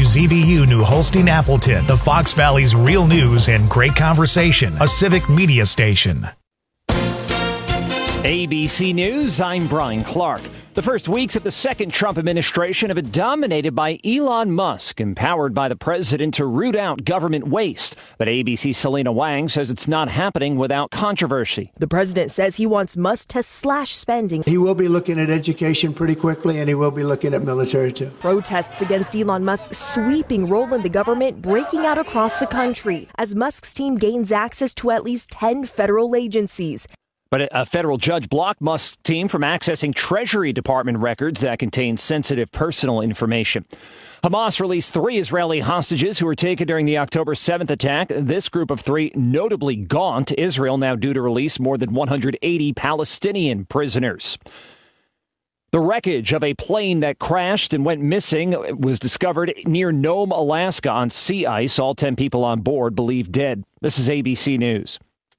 WZBU New Holstein Appleton, the Fox Valley's real news and great conversation, a civic media station. ABC News, I'm Brian Clark. The first weeks of the second Trump administration have been dominated by Elon Musk, empowered by the president to root out government waste. But ABC's Selena Wang says it's not happening without controversy. The president says he wants Musk to slash spending. He will be looking at education pretty quickly, and he will be looking at military too. Protests against Elon Musk's sweeping role in the government breaking out across the country as Musk's team gains access to at least 10 federal agencies. But a federal judge blocked Musk's team from accessing Treasury Department records that contain sensitive personal information. Hamas released 3 Israeli hostages who were taken during the October 7th attack. This group of 3 notably gaunt. Israel now due to release more than 180 Palestinian prisoners. The wreckage of a plane that crashed and went missing was discovered near Nome, Alaska on sea ice. All 10 people on board believed dead. This is ABC News.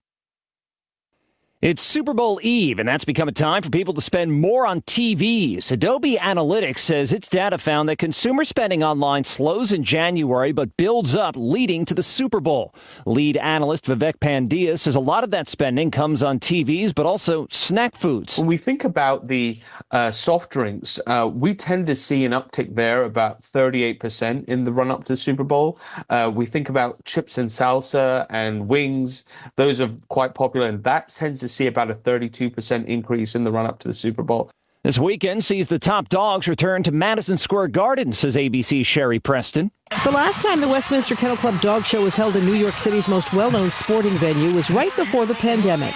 It's Super Bowl Eve, and that's become a time for people to spend more on TVs. Adobe Analytics says its data found that consumer spending online slows in January but builds up, leading to the Super Bowl. Lead analyst Vivek Pandya says a lot of that spending comes on TVs, but also snack foods. When we think about the soft drinks, we tend to see an uptick there about 38% in the run-up to Super Bowl. We think about chips and salsa and wings. Those are quite popular, and that tends to see about a 32% increase in the run-up to the Super Bowl. This weekend sees the top dogs return to Madison Square Garden, says ABC's Sherry Preston. The last time the Westminster Kennel Club Dog Show was held in New York City's most well-known sporting venue was right before the pandemic.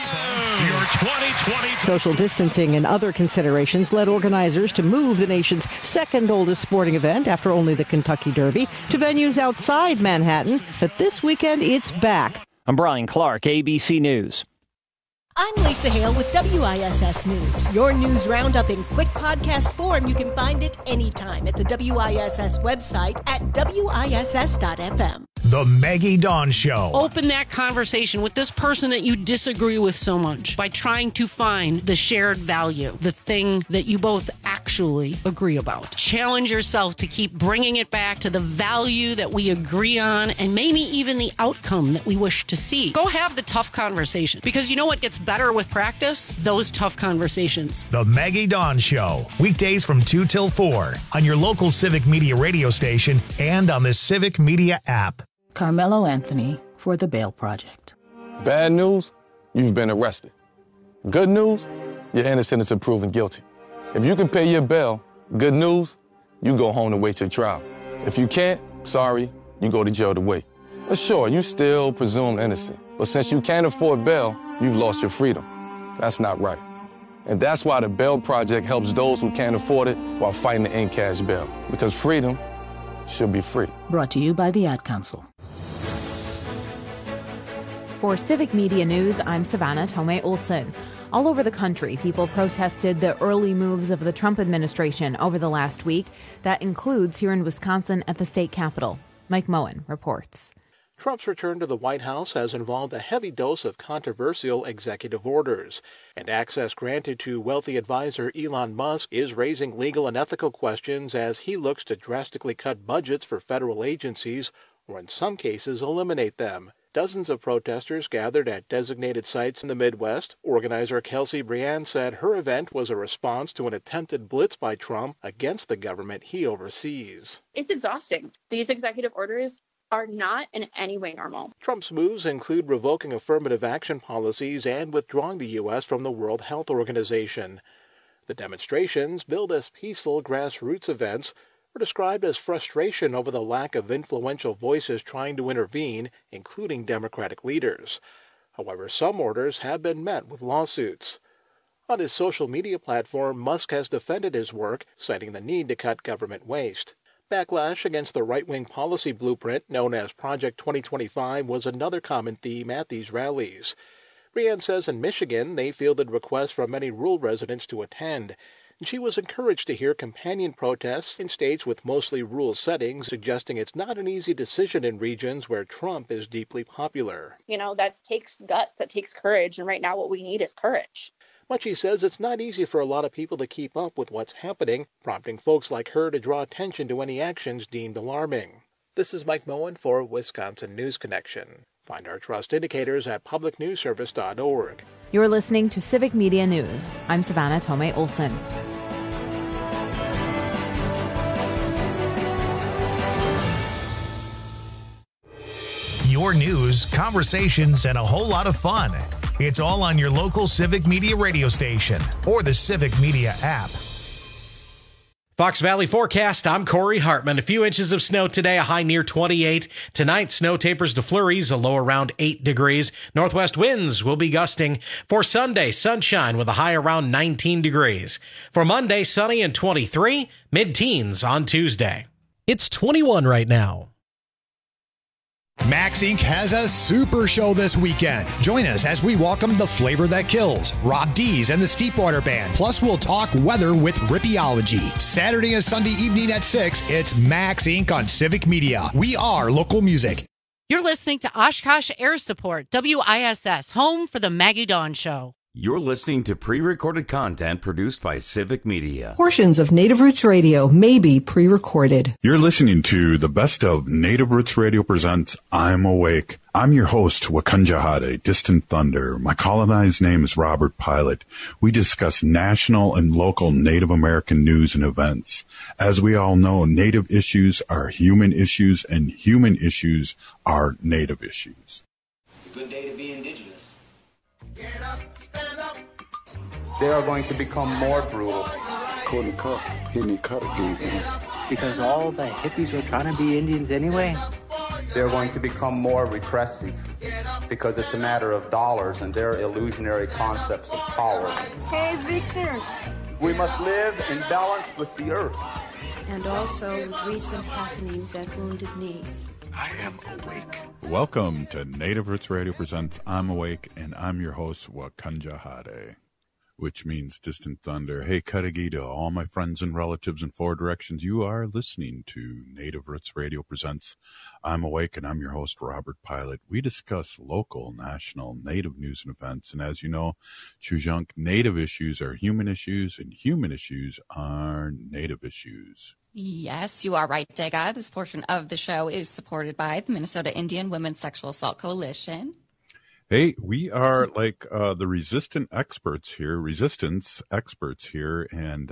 Social distancing and other considerations led organizers to move the nation's second oldest sporting event, after only the Kentucky Derby, to venues outside Manhattan. But this weekend, it's back. I'm Brian Clark, ABC News. I'm Lisa Hale with WISS News. Your news roundup in quick podcast form. You can find it anytime at the WISS website at WISS.FM. The Maggie Dawn Show. Open that conversation with this person that you disagree with so much by trying to find the shared value, the thing that you both actually agree about. Challenge yourself to keep bringing it back to the value that we agree on and maybe even the outcome that we wish to see. Go have the tough conversation, because you know what gets better with practice? Those tough conversations. The Maggie Dawn Show. Weekdays from 2 till 4 on your local Civic Media radio station and on the Civic Media app. Carmelo Anthony for the Bail Project. Bad news, you've been arrested. Good news, you're innocent until proven guilty. If you can pay your bail, good news, you go home to wait your trial. If you can't, sorry, you go to jail to wait. But sure, you still presumed innocent. But since you can't afford bail, you've lost your freedom. That's not right. And that's why the Bail Project helps those who can't afford it while fighting to end cash bail. Because freedom should be free. Brought to you by the Ad Council. For Civic Media News, I'm Savannah Tomei Olson. All over the country, people protested the early moves of the Trump administration over the last week. That includes here in Wisconsin at the state capitol. Mike Moen reports. Trump's return to the White House has involved a heavy dose of controversial executive orders, and access granted to wealthy advisor Elon Musk is raising legal and ethical questions as he looks to drastically cut budgets for federal agencies, or in some cases eliminate them. Dozens of protesters gathered at designated sites in the Midwest. Organizer Kelsey Briand said her event was a response to an attempted blitz by Trump against the government he oversees. It's exhausting. These executive orders are not in any way normal. Trump's moves include revoking affirmative action policies and withdrawing the U.S. from the World Health Organization. The demonstrations, billed as peaceful grassroots events, were described as frustration over the lack of influential voices trying to intervene, including Democratic leaders. However, some orders have been met with lawsuits. On his social media platform, Musk has defended his work, citing the need to cut government waste. Backlash against the right-wing policy blueprint known as Project 2025 was another common theme at these rallies. Briand says in Michigan they fielded requests from many rural residents to attend. She was encouraged to hear companion protests in states with mostly rural settings, suggesting it's not an easy decision in regions where Trump is deeply popular. That takes guts, that takes courage, and right now what we need is courage. Muchie says it's not easy for a lot of people to keep up with what's happening, prompting folks like her to draw attention to any actions deemed alarming. This is Mike Moen for Wisconsin News Connection. Find our trust indicators at publicnewsservice.org. You're listening to Civic Media News. I'm Savannah Tomei Olson. Your news, conversations, and a whole lot of fun. It's all on your local Civic Media radio station or the Civic Media app. Fox Valley forecast, I'm Corey Hartman. A few inches of snow today, a high near 28. Tonight, snow tapers to flurries, a low around 8 degrees. Northwest winds will be gusting. For Sunday, sunshine with a high around 19 degrees. For Monday, sunny and 23, mid-teens on Tuesday. It's 21 right now. Max Inc. has a super show this weekend. Join us as we welcome The Flavor That Kills, Rob Dees and the Steepwater Band. Plus, we'll talk weather with Rippeology. Saturday and Sunday evening at 6, it's Max Inc. on Civic Media. We are local music. You're listening to Oshkosh Air Support, WISS, home for the Maggie Dawn Show. You're listening to pre-recorded content produced by Civic Media. Portions of Native Roots Radio may be pre-recorded. You're listening to the best of Native Roots Radio presents I'm Awake. I'm your host, Wakunjahade, Distant Thunder. My colonized name is Robert Pilot. We discuss national and local Native American news and events. As we all know, Native issues are human issues, and human issues are Native issues. It's a good day to be indigenous. Get up, stand up. They are going to become more brutal. Because all the hippies were trying to be Indians anyway. They're going to become more repressive because it's a matter of dollars and their illusionary concepts of power. Hey, Victor. We must live in balance with the earth. And also with recent happenings at Wounded Knee. I am awake. Welcome to Native Roots Radio presents I'm Awake, and I'm your host, Wakunjahade, which means Distant Thunder. Hey, Cudahy, to all my friends and relatives in 4 directions, you are listening to Native Roots Radio presents I'm Awake, and I'm your host, Robert Pilot. We discuss local, national, Native news and events, and as you know, Chujunk, Native issues are human issues, and human issues are Native issues. Yes, you are right, Dega. This portion of the show is supported by the Minnesota Indian Women's Sexual Assault Coalition. Hey, we are like the resistance experts here, and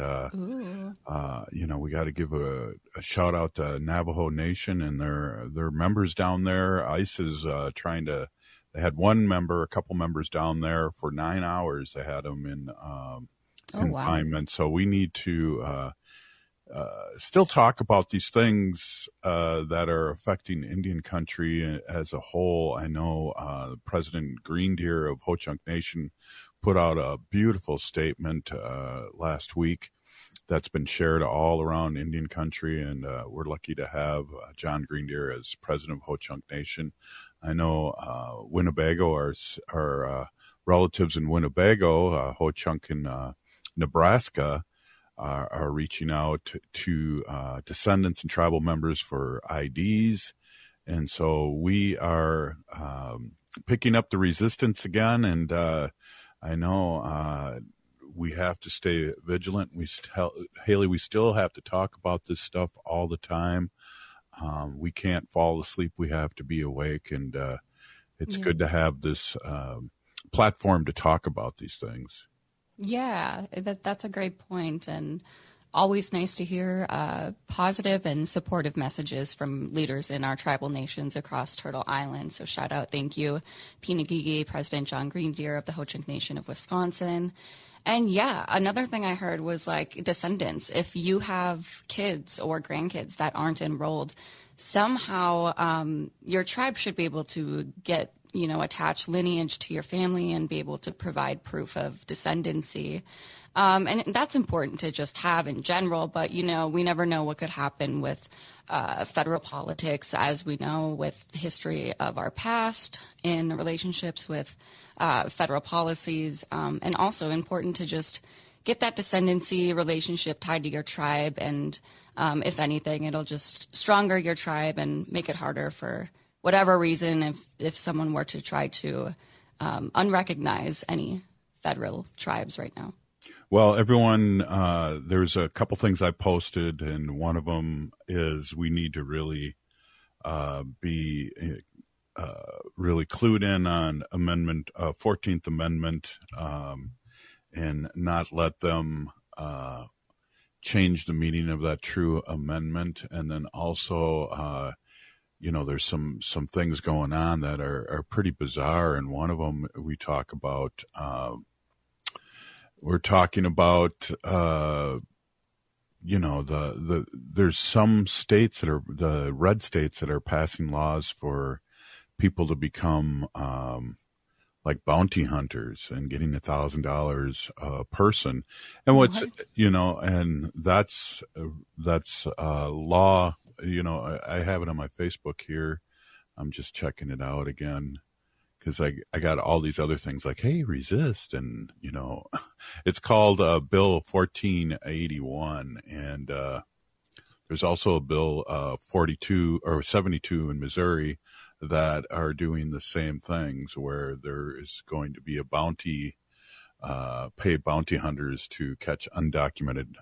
you know, we got to give a shout out to Navajo Nation and their members down there. ICE is trying to. They had a couple members down there for 9 hours. They had them in confinement. Wow. So we need to still talk about these things that are affecting Indian country as a whole. I know President Green Deer of Ho-Chunk Nation put out a beautiful statement last week that's been shared all around Indian country, and we're lucky to have John Green Deer as president of Ho-Chunk Nation. I know Winnebago, our relatives in Winnebago, Ho-Chunk in Nebraska, are reaching out to descendants and tribal members for IDs. And so we are picking up the resistance again. And I know we have to stay vigilant. Haley, we still have to talk about this stuff all the time. We can't fall asleep. We have to be awake. And it's good to have this platform to talk about these things. Yeah, that's a great point, and always nice to hear positive and supportive messages from leaders in our tribal nations across Turtle Island. So shout out, thank you, Pinagigi, President John Green Deer of the Ho-Chunk Nation of Wisconsin. And yeah, another thing I heard was like descendants. If you have kids or grandkids that aren't enrolled, somehow your tribe should be able to get attach lineage to your family and be able to provide proof of descendancy. And that's important to just have in general, but, we never know what could happen with federal politics, as we know, with the history of our past in relationships with federal policies, and also important to just get that descendancy relationship tied to your tribe. And if anything, it'll just stronger your tribe and make it harder for whatever reason, if someone were to try to unrecognize any federal tribes right now. Well, everyone, there's a couple things I posted, and one of them is we need to really be really clued in on 14th Amendment, and not let them change the meaning of that true amendment. And then also, there's some things going on that are pretty bizarre. And one of them we talk about, we're talking about, there's some states that are the red states that are passing laws for people to become like bounty hunters and getting $1,000 a person. And and that's law. I have it on my Facebook here. I'm just checking it out again, because I got all these other things like, hey, resist. And, it's called Bill 1481. And there's also a Bill 42 or 72 in Missouri that are doing the same things, where there is going to be a bounty, pay bounty hunters to catch undocumented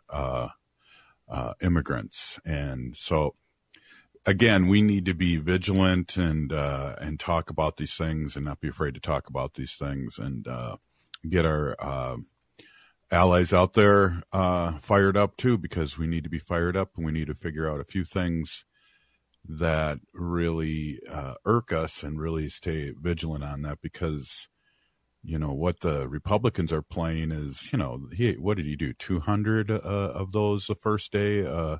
immigrants. And so, again, we need to be vigilant and talk about these things, and not be afraid to talk about these things, and get our allies out there fired up too, because we need to be fired up, and we need to figure out a few things that really irk us, and really stay vigilant on that, because what the Republicans are playing is, what did he do, 200 of those the first day,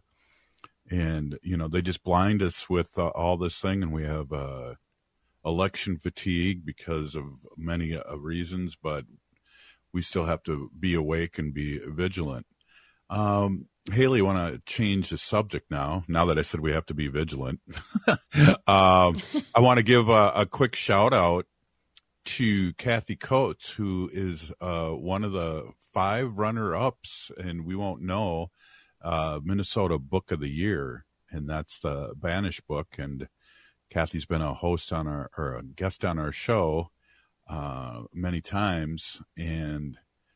and they just blind us with all this thing, and we have election fatigue because of many reasons, but we still have to be awake and be vigilant. Haley, I want to change the subject now that I said we have to be vigilant. I want to give a quick shout out to Kathy Coates, who is one of the 5 runner-ups, and we won't know, Minnesota Book of the Year, and that's the Banish book. And Kathy's been a host on or a guest on our show many times, and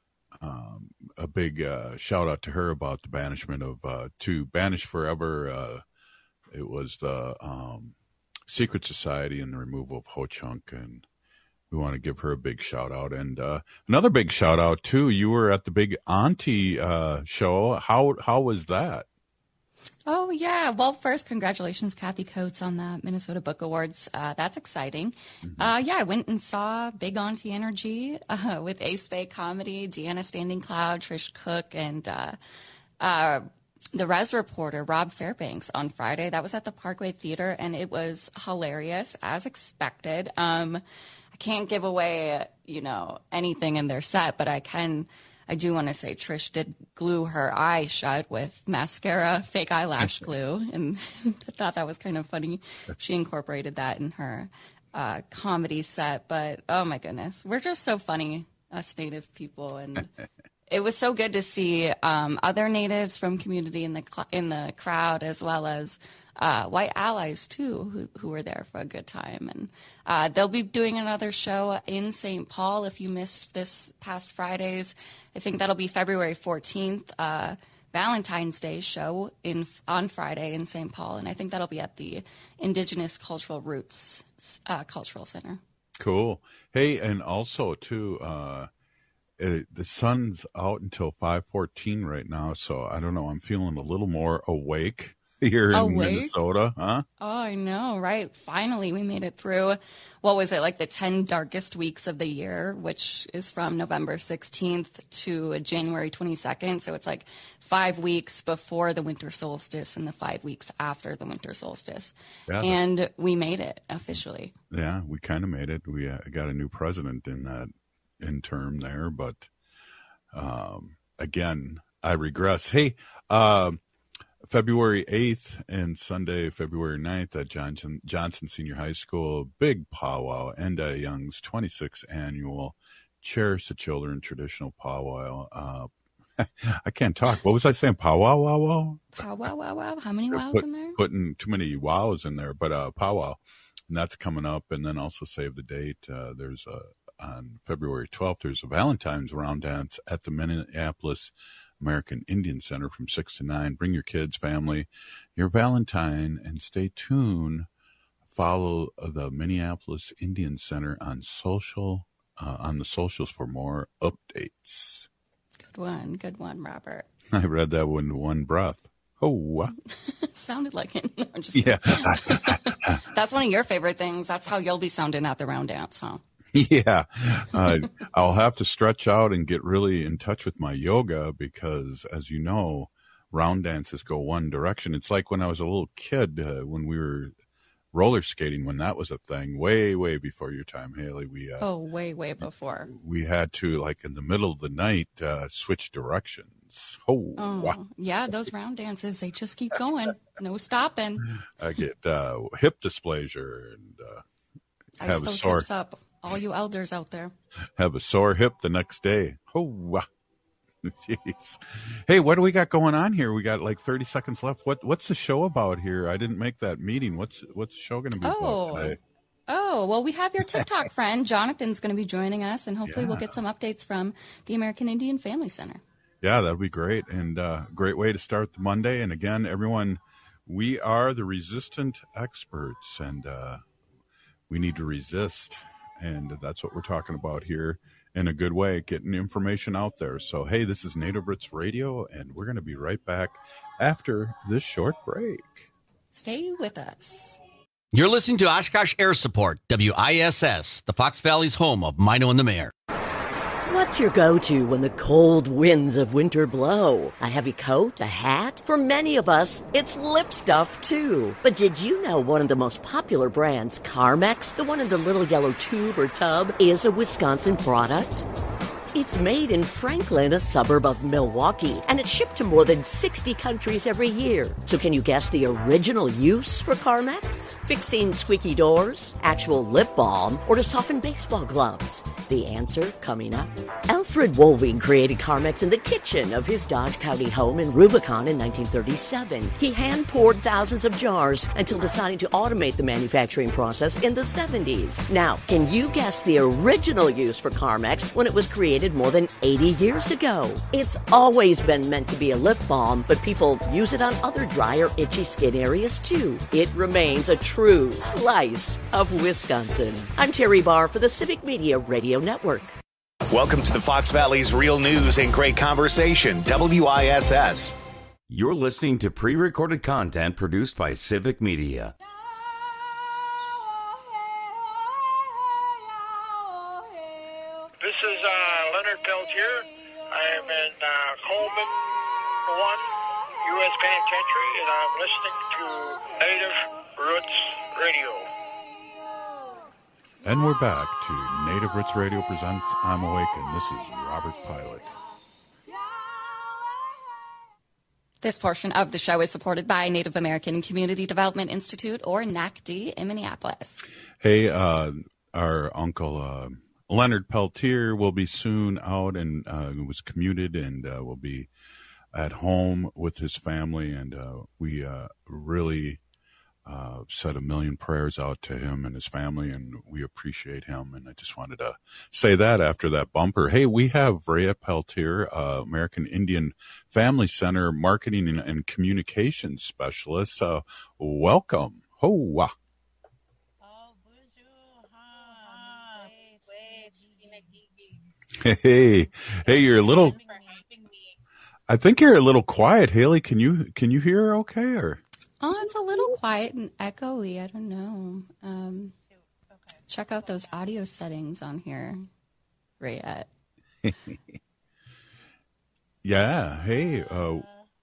a big shout out to her about the banishment of to Banish Forever. It was the Secret Society and the removal of Ho Chunk, and we want to give her a big shout out. And another big shout out too, you were at the big Auntie show. How was that? Oh, yeah. Well, first, congratulations, Kathy Coates, on the Minnesota Book Awards. That's exciting. Mm-hmm. I went and saw Big Auntie Energy with Ace Bay Comedy, Deanna Standing Cloud, Trish Cook, and the Res reporter, Rob Fairbanks, on Friday. That was at the Parkway Theater, and it was hilarious, as expected. I can't give away, anything in their set, but I do want to say Trish did glue her eye shut with mascara, fake eyelash glue, and I thought that was kind of funny. She incorporated that in her comedy set, but oh my goodness, we're just so funny, us Native people, and it was so good to see other Natives from community in the crowd, as well as white allies too, who were there for a good time. And they'll be doing another show in St. Paul. If you missed this past Friday's, I think that'll be February 14th, Valentine's Day show on Friday in St. Paul, and I think that'll be at the Indigenous Cultural Roots Cultural Center. Cool. Hey, and also too, the sun's out until 5:14 right now, so I don't know. I'm feeling a little more awake here in Minnesota, huh? Oh, I know, right? Finally, we made it through, what was it, like the 10 darkest weeks of the year, which is from November 16th to January 22nd. So it's like 5 weeks before the winter solstice and the 5 weeks after the winter solstice. Yeah, and we made it officially. Yeah, we kind of made it. We got a new president in term there, but again, I regress. Hey, February 8th and Sunday, February 9th at Johnson Senior High School, big powwow, Enda Young's 26th annual Cherish the Children traditional powwow. I can't talk. What was I saying? Powwow, wow, wow? Powwow, wow, wow. How many wows in there? Putting too many wows in there, but powwow. And that's coming up. And then also save the date. There's on February 12th, there's a Valentine's round dance at the Minneapolis American Indian Center from 6 to 9. Bring your kids, family, your Valentine, and stay tuned follow the Minneapolis Indian Center on the socials for more updates. Good one, Robert. I read that one in one breath. Oh, what? Sounded like it. No, I'm just yeah. That's one of your favorite things. That's how you'll be sounding at the round dance, huh? Yeah. I'll have to stretch out and get really in touch with my yoga because, as you know, round dances go one direction. It's like when I was a little kid, when we were roller skating, when that was a thing, way, way before your time, Haley. Way, way before. We had to, like, in the middle of the night, switch directions. Wow. Yeah, those round dances, they just keep going. No stopping. I get hip dysplasia and have those a sore hips up. All you elders out there. Have a sore hip the next day. Wow. Jeez. Hey, what do we got going on here? We got like 30 seconds left. What's the show about here? I didn't make that meeting. What's the show going to be about today? Oh, well, we have your TikTok friend. Jonathan's going to be joining us, and hopefully we'll get some updates from the American Indian Family Center. Yeah, that'd be great. And great way to start the Monday. And again, everyone, we are the resistant experts, and we need to resist. And that's what we're talking about here in a good way, getting information out there. So, hey, this is Native Roots Radio, and we're going to be right back after this short break. Stay with us. You're listening to Oshkosh Air Support, WISS, the Fox Valley's home of Mino and the Mayor. What's your go-to when the cold winds of winter blow? A heavy coat? A hat? For many of us, it's lip stuff, too. But did you know one of the most popular brands, Carmex, the one in the little yellow tube or tub, is a Wisconsin product? It's made in Franklin, a suburb of Milwaukee, and it's shipped to more than 60 countries every year. So can you guess the original use for Carmex? Fixing squeaky doors, actual lip balm, or to soften baseball gloves? The answer coming up. Alfred Wohlwing created Carmex in the kitchen of his Dodge County home in Rubicon in 1937. He hand-poured thousands of jars until deciding to automate the manufacturing process in the 70s. Now, can you guess the original use for Carmex when it was created more than 80 years ago? It's always been meant to be a lip balm, but people use it on other dry or itchy skin areas too. It remains a true slice of Wisconsin. I'm Terry Barr for the Civic Media Radio Network. Welcome to the Fox Valley's real news and great conversation, WISS. You're listening to pre-recorded content produced by Civic Media. This is Leonard Peltier. I am in Coleman 1 U.S. Penitentiary, and I'm listening to Native Roots Radio. And we're back to Native Roots Radio presents I'm Awake, and this is Robert Pilot. This portion of the show is supported by Native American Community Development Institute, or NACD, in Minneapolis. Hey, our uncle Leonard Peltier will be soon out and was commuted and will be at home with his family, and we really said a million prayers out to him and his family, and we appreciate him. And I just wanted to say that after that bumper. Hey, we have Rhea Peltier, American Indian Family Center Marketing and Communications Specialist. Welcome. Hoa. Hey, you're a little. I think you're a little quiet, Haley. Can you hear okay or? Oh, it's a little quiet and echoey. I don't know. Check out those audio settings on here, Rayette. Yeah. Hey. Okay,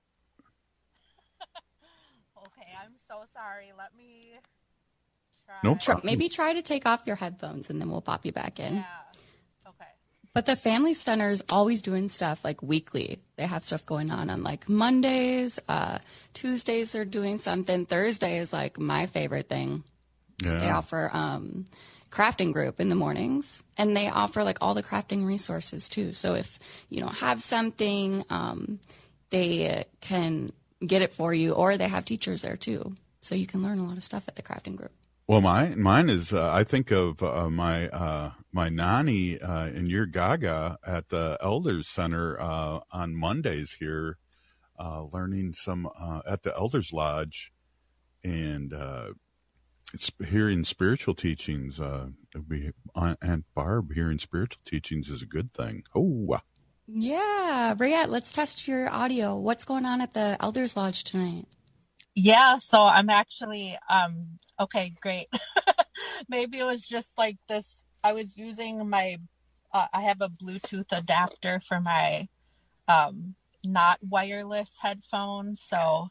I'm so sorry. Let me try. Nope. Maybe try to take off your headphones and then we'll pop you back in. Yeah. Okay. But the Family Center is always doing stuff like weekly. They have stuff going on like Mondays, Tuesdays they're doing something. Thursday is like my favorite thing. Yeah. They offer crafting group in the mornings, and they offer like all the crafting resources too. So if you don't have something, they can get it for you, or they have teachers there too. So you can learn a lot of stuff at the crafting group. Well, mine is, I think of my nanny in your Gaga at the Elders Center on Mondays here, learning some at the Elders Lodge. And it's hearing spiritual teachings. Aunt Barb hearing spiritual teachings is a good thing. Oh, Yeah, Briette, let's test your audio. What's going on at the Elders Lodge tonight? Yeah, so I'm actually okay, great. Maybe it was just like this. I was using my I have a Bluetooth adapter for my not wireless headphones, so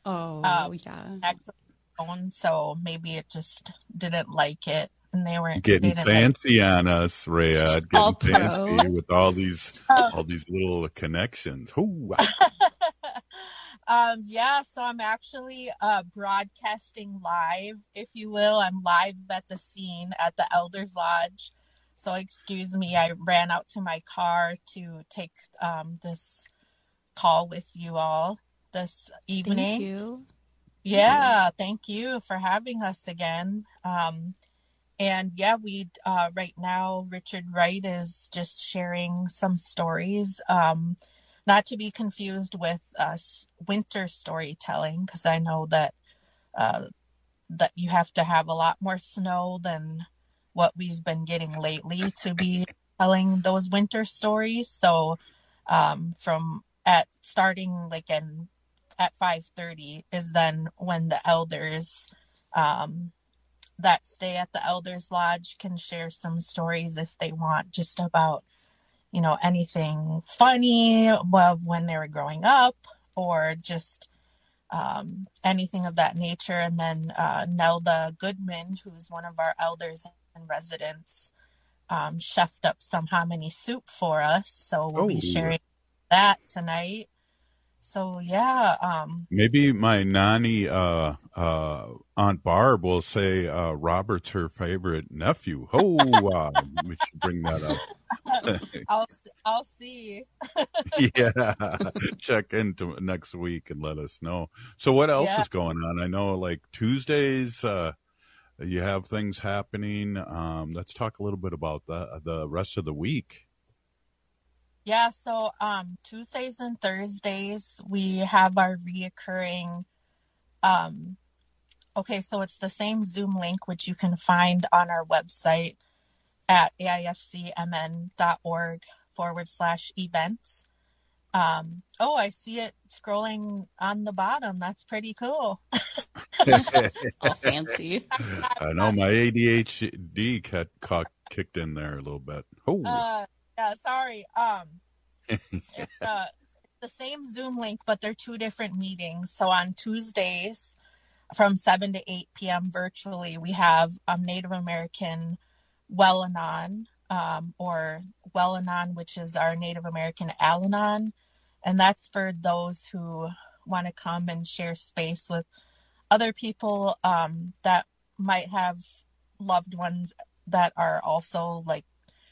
phone, so maybe it just didn't like it, and they getting fancy on us, Rayad. Getting fancy with all these little connections. Ooh. Yeah, so I'm actually broadcasting live, if you will. I'm live at the scene at the Elders Lodge. So excuse me, I ran out to my car to take this call with you all this evening. Thank you. Yeah, thank you for having us again. And yeah, we right now, Richard Wright is just sharing some stories, not to be confused with winter storytelling, because I know that that you have to have a lot more snow than what we've been getting lately to be telling those winter stories. So starting like at 5:30 is then when the elders that stay at the Elders Lodge can share some stories if they want, just about, you know, anything funny, well, when they were growing up, or just anything of that nature. And then Nelda Goodman, who's one of our elders in residence, chefed up some hominy soup for us, so we'll be sharing that tonight. So yeah, maybe my nanny Aunt Barb will say Robert's her favorite nephew. We should bring that up. I'll see. Yeah, check into next week and let us know. So what else is going on? I know, like Tuesdays, you have things happening. Let's talk a little bit about the rest of the week. Yeah, so Tuesdays and Thursdays we have our reoccurring. Okay, so it's the same Zoom link, which you can find on our website at aifcmn.org/events. I see it scrolling on the bottom. That's pretty cool. All fancy. I know my ADHD kicked in there a little bit. Yeah, sorry. It's the same Zoom link, but they're two different meetings. So on Tuesdays from 7 to 8 p.m. virtually, we have Native American Well-Anon, or Well-Anon, which is our Native American Al-Anon. And that's for those who want to come and share space with other people that might have loved ones that are also like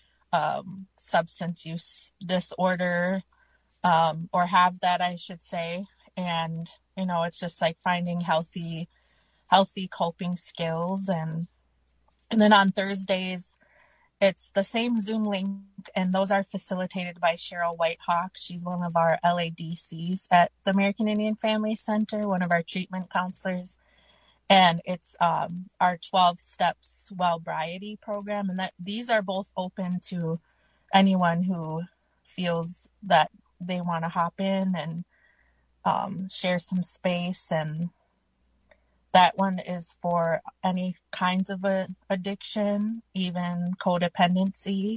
substance use disorder, or have that, I should say. And, you know, it's just like finding healthy coping skills. And then on Thursdays, it's the same Zoom link, and those are facilitated by Cheryl Whitehawk. She's one of our LADCs at the American Indian Family Center, one of our treatment counselors. And it's our 12 Steps Wellbriety program. And that these are both open to anyone who feels that they want to hop in and share some space. And that one is for any kinds of addiction, even codependency.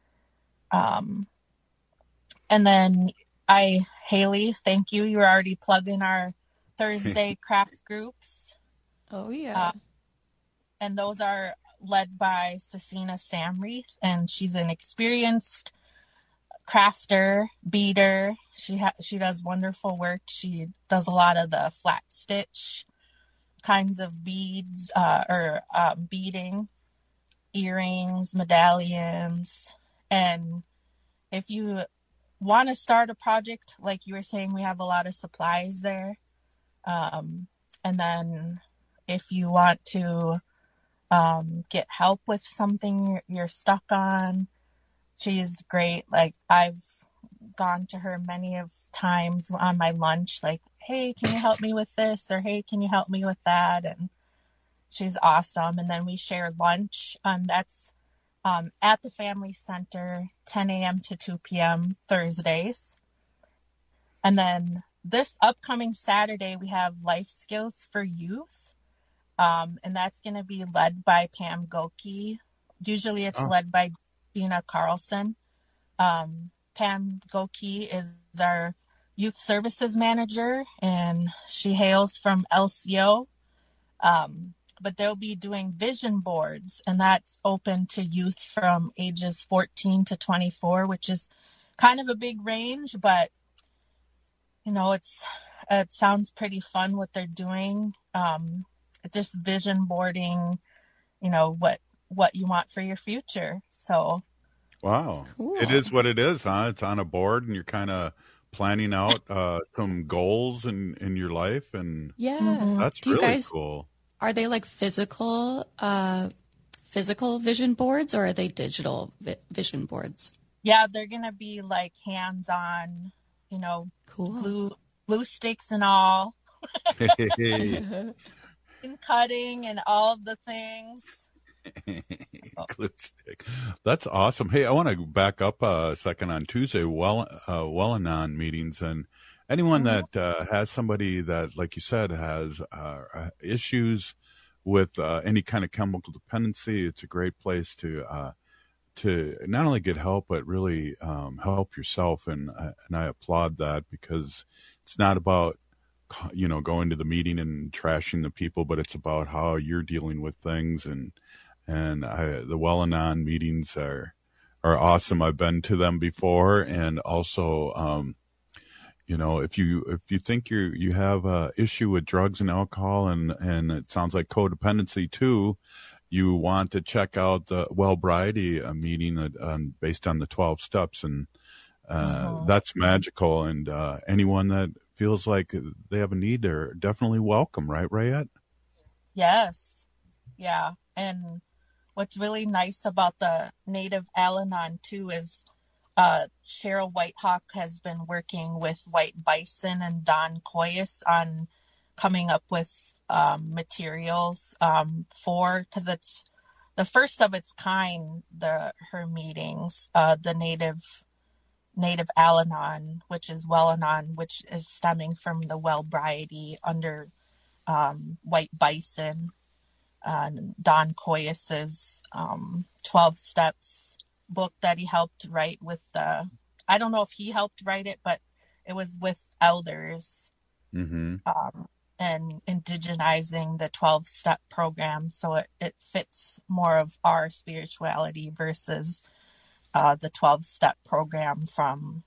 And then Haley, thank you. You were already plugging our Thursday craft groups. Oh, yeah. And those are led by Cecina Samreath, and she's an experienced crafter, beater. She does wonderful work. She does a lot of the flat stitch kinds of beads, beading, earrings, medallions. And if you want to start a project, like you were saying, we have a lot of supplies there. And then if you want to get help with something you're stuck on, she's great. Like, I've gone to her many of times on my lunch, like, hey, can you help me with this? Or, hey, can you help me with that? And she's awesome. And then we share lunch. That's at the Family Center, 10 a.m. to 2 p.m. Thursdays. And then this upcoming Saturday, we have Life Skills for Youth. And that's going to be led by Pam Goki. Usually it's led by Dina Carlson. Pam Goki is our youth services manager, and she hails from LCO. But they'll be doing vision boards, and that's open to youth from ages 14 to 24, which is kind of a big range, but it sounds pretty fun what they're doing. Just vision boarding, what you want for your future. So wow, cool. It is what it is, huh? It's on a board, and you're kind of planning out some goals in your life, and that's really cool. Are they like physical vision boards, or are they digital vision boards? Yeah, they're gonna be like hands-on, cool. glue sticks and all, Hey. and cutting and all of the things. Glue stick. That's awesome. Hey, I want to back up a second. On Tuesday, Well-Anon meetings, and anyone that has somebody that, like you said, has issues with any kind of chemical dependency, it's a great place to not only get help, but really help yourself. And I applaud that, because it's not about going to the meeting and trashing the people, but it's about how you're dealing with things. And the Well-Anon meetings are awesome. I've been to them before, and also if you think you have a issue with drugs and alcohol, and it sounds like codependency too, you want to check out the Wellbriety meeting based on the 12 steps, and that's magical. And anyone that feels like they have a need, they're definitely welcome, right, Rayette? Yes, yeah. And what's really nice about the Native Al-Anon too is Cheryl Whitehawk has been working with White Bison and Don Coyes on coming up with materials because it's the first of its kind, her meetings, the Native Al-Anon, which is Well-Anon, which is stemming from the Wellbriety under White Bison, Don Coyes's 12 Steps book that he helped write with I don't know if he helped write it, but it was with elders and indigenizing the 12-step program, so it fits more of our spirituality versus the 12-step program from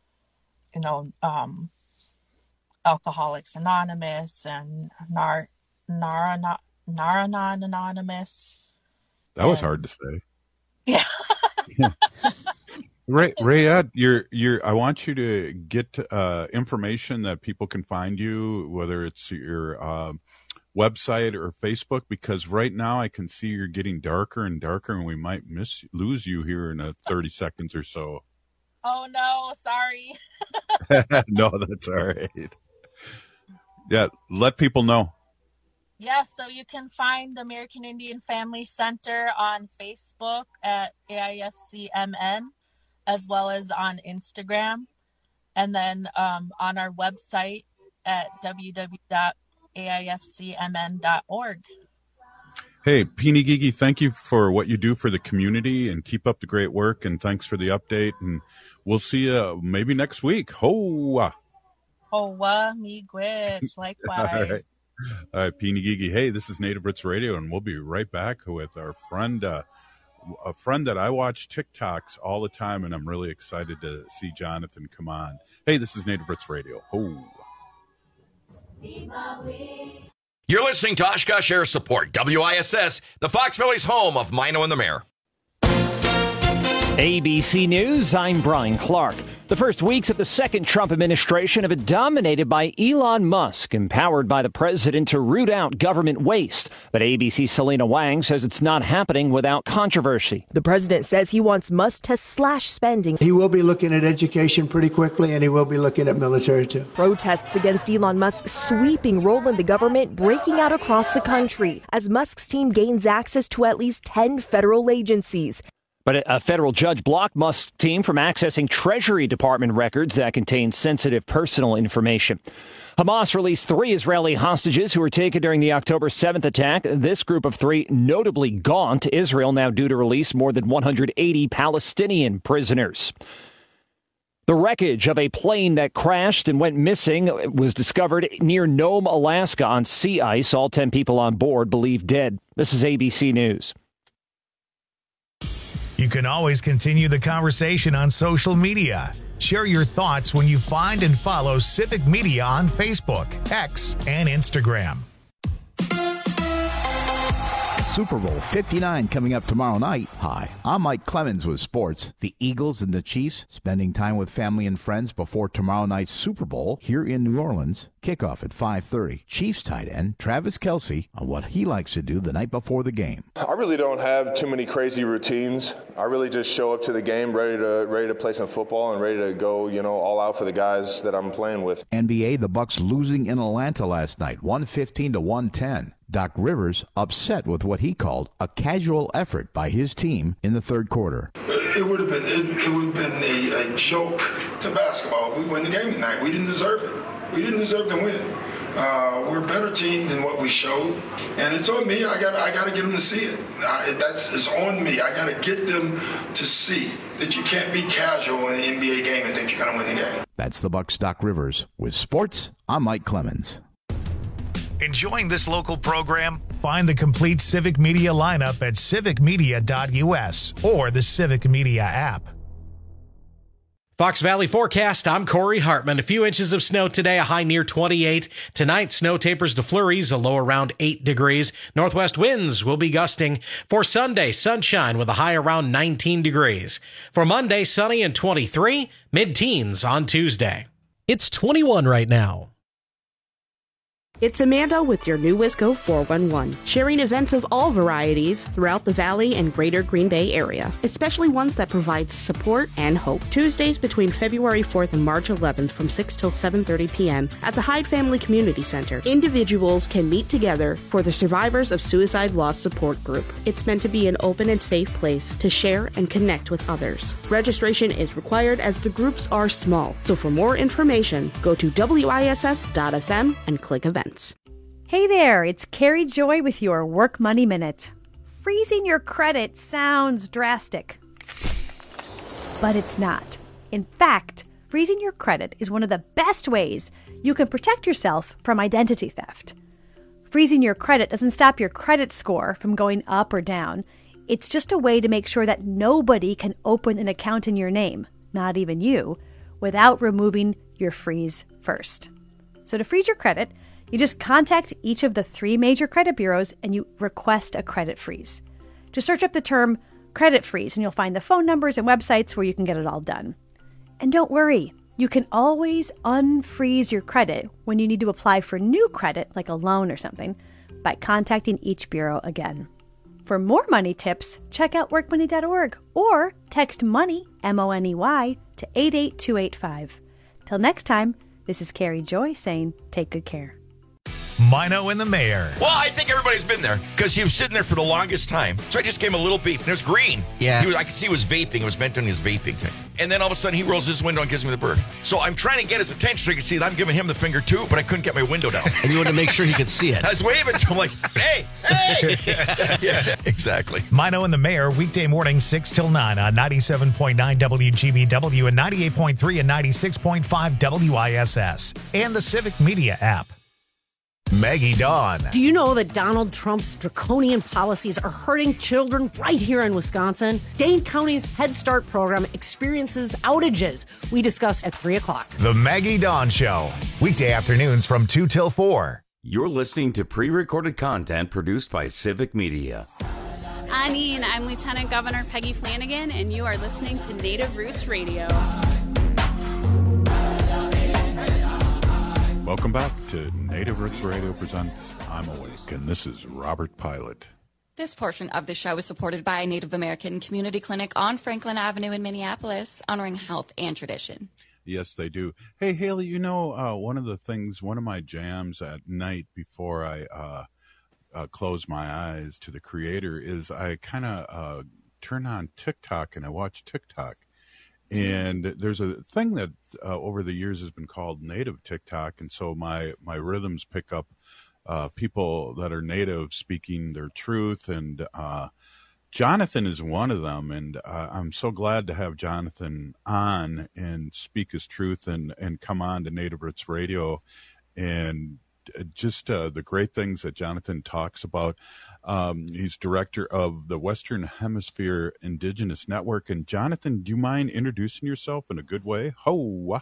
Alcoholics Anonymous and Nar-Anon Anonymous. That was hard to say. Yeah. Rayette, I want you to get information that people can find you, whether it's your website or Facebook, because right now I can see you're getting darker and darker, and we might lose you here in 30 seconds or so. Oh no, sorry. No, that's all right. Yeah, let people know. Yeah, so you can find American Indian Family Center on Facebook at AIFCMN, as well as on Instagram, and then on our website at www.aifcmn.org. Hey, Peeny Gigi, thank you for what you do for the community, and keep up the great work, and thanks for the update, and we'll see you maybe next week. Hoa! Hoa, miigwech, likewise. All right, Peeny Gigi. Hey, this is Native Roots Radio, and we'll be right back with our friend, a friend that I watch TikToks all the time, and I'm really excited to see Jonathan come on. Hey, this is Native Roots Radio. Oh. You're listening to Oshkosh Air Support, WISS, the Fox Valley's home of Mino and the Mayor. ABC News, I'm Brian Clark. The first weeks of the second Trump administration have been dominated by Elon Musk, empowered by the president to root out government waste. But ABC's Selena Wang says it's not happening without controversy. The president says he wants Musk to slash spending. He will be looking at education pretty quickly, and he will be looking at military too. Protests against Elon Musk's sweeping role in the government breaking out across the country as Musk's team gains access to at least 10 federal agencies. But a federal judge blocked Musk's team from accessing Treasury Department records that contain sensitive personal information. Hamas released 3 Israeli hostages who were taken during the October 7th attack. This group of 3 notably gaunt. Israel now due to release more than 180 Palestinian prisoners. The wreckage of a plane that crashed and went missing was discovered near Nome, Alaska on sea ice. All 10 people on board believed dead. This is ABC News. You can always continue the conversation on social media. Share your thoughts when you find and follow Civic Media on Facebook, X, and Instagram. Super Bowl 59 coming up tomorrow night. Hi, I'm Mike Clemens with sports. The Eagles and the Chiefs spending time with family and friends before tomorrow night's Super Bowl here in New Orleans. Kickoff at 5:30. Chiefs tight end Travis Kelce on what he likes to do the night before the game. I really don't have too many crazy routines. I really just show up to the game ready to play some football and ready to go, all out for the guys that I'm playing with. NBA, the Bucks losing in Atlanta last night, 115-110. Doc Rivers upset with what he called a casual effort by his team in the third quarter. It would have been a joke to basketball if we win the game tonight. We didn't deserve it. We didn't deserve to win. We're a better team than what we showed, and it's on me. I got to get them to see it. It's on me. I got to get them to see that you can't be casual in the NBA game and think you're going to win the game. That's the Bucks' Doc Rivers. With sports, I'm Mike Clemens. Enjoying this local program? Find the complete Civic Media lineup at civicmedia.us or the Civic Media app. Fox Valley forecast, I'm Corey Hartman. A few inches of snow today, a high near 28. Tonight, snow tapers to flurries, a low around 8 degrees. Northwest winds will be gusting. For Sunday, sunshine with a high around 19 degrees. For Monday, sunny and 23, mid-teens on Tuesday. It's 21 right now. It's Amanda with your new Wisco 411, sharing events of all varieties throughout the Valley and greater Green Bay area, especially ones that provide support and hope. Tuesdays between February 4th and March 11th from 6 till 7:30 p.m. at the Hyde Family Community Center. Individuals can meet together for the Survivors of Suicide Loss Support Group. It's meant to be an open and safe place to share and connect with others. Registration is required as the groups are small, so for more information, go to wiss.fm and click events. Hey there, it's Carrie Joy with your Work Money Minute. Freezing your credit sounds drastic, but it's not. In fact, freezing your credit is one of the best ways you can protect yourself from identity theft. Freezing your credit doesn't stop your credit score from going up or down. It's just a way to make sure that nobody can open an account in your name, not even you, without removing your freeze first. So to freeze your credit, you just contact each of the 3 major credit bureaus and you request a credit freeze. Just search up the term credit freeze and you'll find the phone numbers and websites where you can get it all done. And don't worry, you can always unfreeze your credit when you need to apply for new credit, like a loan or something, by contacting each bureau again. For more money tips, check out workmoney.org or text MONEY, M-O-N-E-Y, to 88285. Till next time, this is Carrie Joy saying take good care. Mino and the Mayor. Well, I think everybody's been there because he was sitting there for the longest time. So I just gave him a little beep, and it was green. Yeah. I could see he was vaping. It was meant on his vaping thing. And then all of a sudden, he rolls his window and gives me the bird. So I'm trying to get his attention so he can see that I'm giving him the finger too, but I couldn't get my window down. And you wanted to make sure he could see it. I was waving to him like, hey. Yeah, exactly. Mino and the Mayor, weekday morning 6 till 9 on 97.9 WGBW and 98.3 and 96.5 WISS. And the Civic Media app. Maggie Dawn. Do you know that Donald Trump's draconian policies are hurting children right here in Wisconsin? Dane County's Head Start program experiences outages. We discuss at 3 o'clock. The Maggie Dawn Show. Weekday afternoons from 2 till 4. You're listening to pre-recorded content produced by Civic Media. I'm Lieutenant Governor Peggy Flanagan, and you are listening to Native Roots Radio. Welcome back to Native Roots Radio presents I'm Awake, and this is Robert Pilot. This portion of the show is supported by Native American Community Clinic on Franklin Avenue in Minneapolis, honoring health and tradition. Yes, they do. Hey, Haley, you know, one of my jams at night before I close my eyes to the Creator is I kind of turn on TikTok and I watch TikTok. And there's a thing that over the years has been called Native TikTok. And so my rhythms pick up people that are Native speaking their truth. And Jonathan is one of them. And I'm so glad to have Jonathan on and speak his truth and come on to Native Roots Radio. And just the great things that Jonathan talks about. He's director of the Western Hemisphere Indigenous Network. And Jonathan, do you mind introducing yourself in a good way? Ho!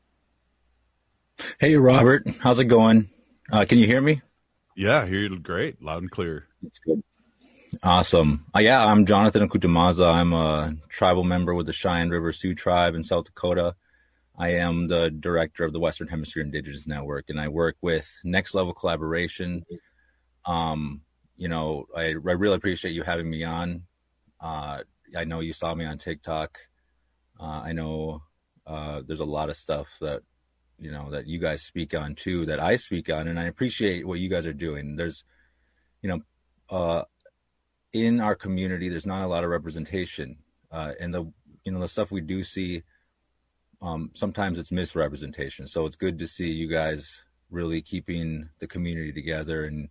Hey, Robert. How's it going? Can you hear me? Yeah, I hear you great. Loud and clear. That's good. Awesome. Yeah, I'm Jonathan Akutamaza. I'm a tribal member with the Cheyenne River Sioux Tribe in South Dakota. I am the director of the Western Hemisphere Indigenous Network, and I work with Next Level Collaboration. You know, I really appreciate you having me on. I know you saw me on TikTok. I know there's a lot of stuff that, you know, that you guys speak on too, that I speak on, and I appreciate what you guys are doing. There's, you know, in our community, there's not a lot of representation, and the stuff we do see, sometimes it's misrepresentation. So it's good to see you guys really keeping the community together, and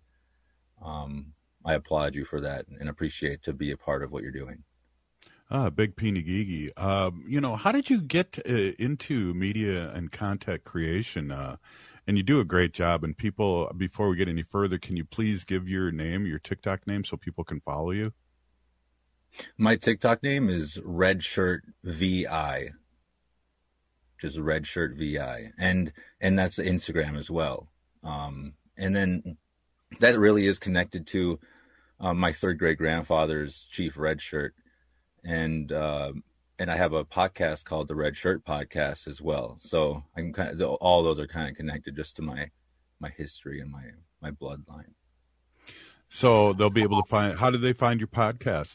I applaud you for that and appreciate to be a part of what you're doing. Big Pinigigi. You know, how did you get into media and content creation? And you do a great job. And people, before we get any further, can you please give your name, your TikTok name, so people can follow you? My TikTok name is Redshirt VI. Just Redshirt VI. And that's Instagram as well. And then that really is connected to my third great grandfather's Chief Redshirt. And I have a podcast called the Red Shirt Podcast as well. So I'm kind of, all those are kind of connected just to my history and my bloodline. So they'll be able to find, how do they find your podcast?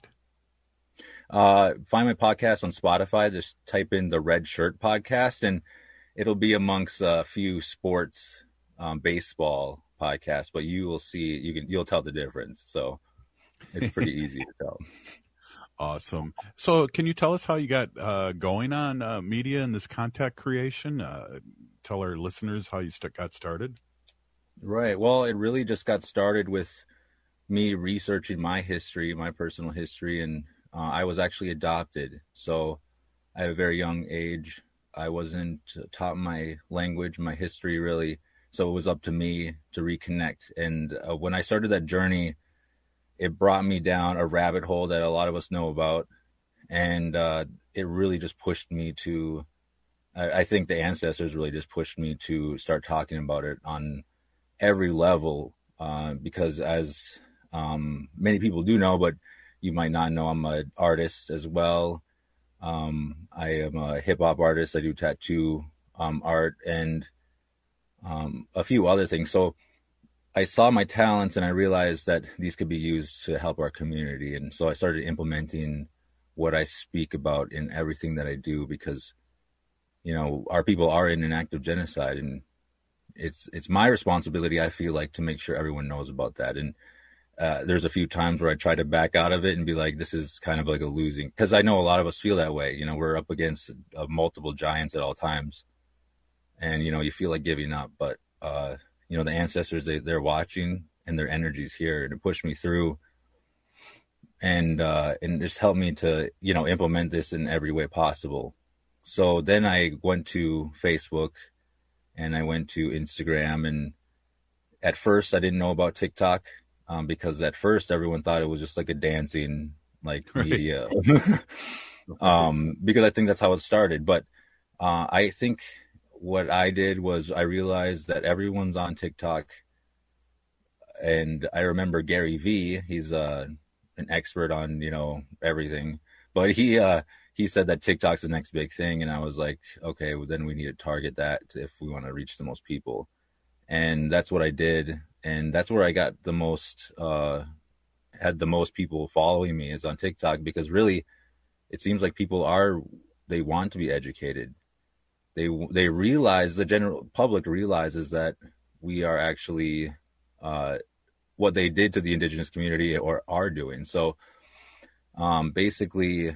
Find my podcast on Spotify. Just type in the Red Shirt Podcast, and it'll be amongst a few sports, baseball podcasts, but you will see, you'll tell the difference. So it's pretty easy to tell. Awesome. So can you tell us how you got going on media and this content creation? Tell our listeners how you got started. Right. Well, it really just got started with me researching my history, my personal history, and I was actually adopted. So at a very young age, I wasn't taught my language, my history really. So it was up to me to reconnect. And when I started that journey, it brought me down a rabbit hole that a lot of us know about. And it really just pushed me to, I think the ancestors really just pushed me to start talking about it on every level. Because as many people do know, but you might not know, I'm an artist as well. I am a hip hop artist. I do tattoo art and a few other things. So I saw my talents and I realized that these could be used to help our community. And so I started implementing what I speak about in everything that I do, because, you know, our people are in an act of genocide, and it's my responsibility, I feel like, to make sure everyone knows about that. And there's a few times where I try to back out of it and be like, this is kind of like a losing, because I know a lot of us feel that way. You know, we're up against multiple giants at all times, and, you know, you feel like giving up, but, you know, the ancestors, they're watching, and their energy's here, and it pushed me through and just helped me to, you know, implement this in every way possible. So then I went to Facebook and I went to Instagram, and at first I didn't know about TikTok. Because at first everyone thought it was just like a dancing like media, because I think that's how it started. But I think what I did was I realized that everyone's on TikTok, and I remember Gary Vee. He's an expert on, you know, everything, but he said that TikTok's the next big thing, and I was like, okay, well then we need to target that if we want to reach the most people. And that's what I did. And that's where I got the most, had the most people following me, is on TikTok, because really it seems like people they want to be educated. They realize, the general public realizes that we are actually, what they did to the indigenous community or are doing. So, basically,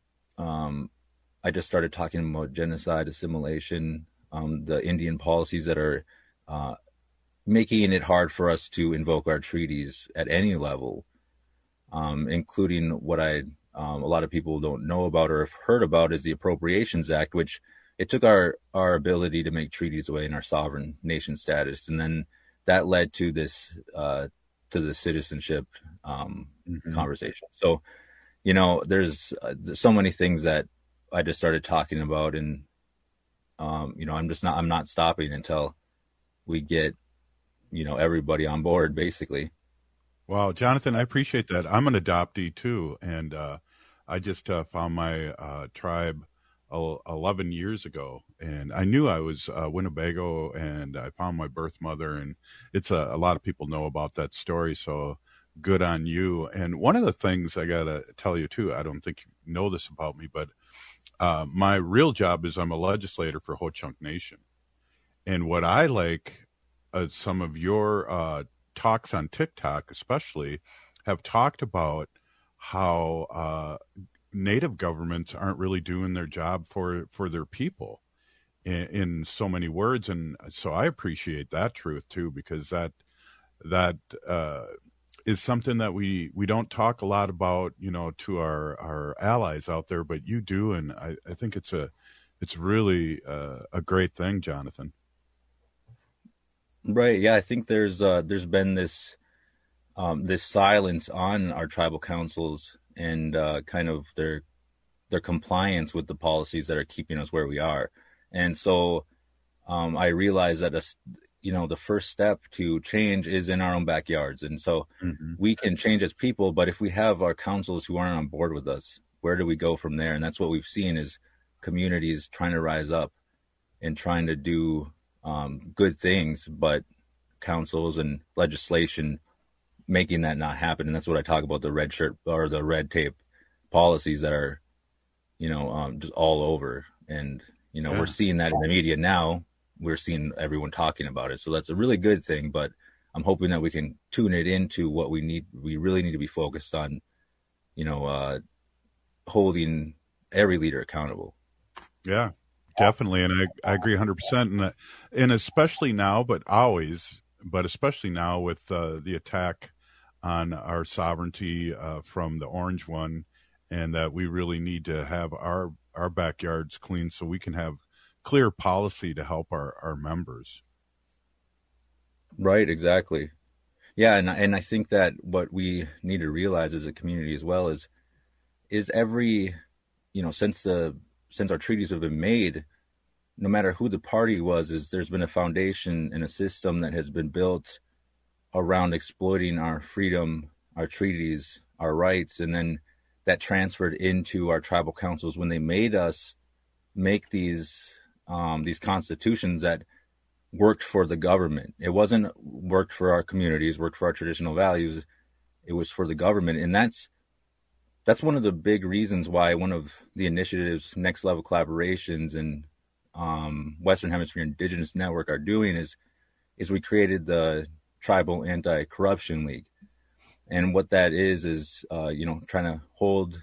I just started talking about genocide, assimilation, the Indian policies that are making it hard for us to invoke our treaties at any level, including what a lot of people don't know about or have heard about is the Appropriations Act, which it took our ability to make treaties away in our sovereign nation status. And then that led to this, to the citizenship conversation. So, there's so many things that I just started talking about, and, I'm not stopping until we get, everybody on board, basically. Wow, Jonathan, I appreciate that. I'm an adoptee too, and I just found my tribe 11 years ago, and I knew I was Winnebago, and I found my birth mother, and it's a lot of people know about that story, so good on you. And one of the things I gotta tell you too, I don't think you know this about me, but my real job is I'm a legislator for Ho-Chunk Nation, and what I like, some of your talks on TikTok especially have talked about how Native governments aren't really doing their job for their people in so many words. And so I appreciate that truth too, because that is something that we don't talk a lot about, to our allies out there, but you do. And I think it's really a great thing, Jonathan. Right. Yeah. I think there's been this silence on our tribal councils and kind of their compliance with the policies that are keeping us where we are. And so I realized that, the first step to change is in our own backyards. And so we can change as people, but if we have our councils who aren't on board with us, where do we go from there? And that's what we've seen is communities trying to rise up and trying to do good things, but councils and legislation making that not happen. And that's what I talk about, the red shirt or the red tape policies that are, just all over. And, we're seeing that in the media now. We're seeing everyone talking about it. So that's a really good thing, but I'm hoping that we can tune it into what we need. We really need to be focused on, holding every leader accountable. Yeah, definitely. And I agree 100%. And especially now, but especially now with the attack on our sovereignty from the Orange One, and that we really need to have our backyards clean so we can have clear policy to help our members. Right, exactly. Yeah, and I think that what we need to realize as a community as well is every, since our treaties have been made, no matter who the party was, there's been a foundation and a system that has been built around exploiting our freedom, our treaties, our rights, and then that transferred into our tribal councils when they made us make these constitutions that worked for the government. It wasn't worked for our communities, worked for our traditional values. It was for the government. And that's one of the big reasons why one of the initiatives, Next Level Collaborations and Western Hemisphere Indigenous Network are doing is we created the Tribal Anti-Corruption League. And what that is trying to hold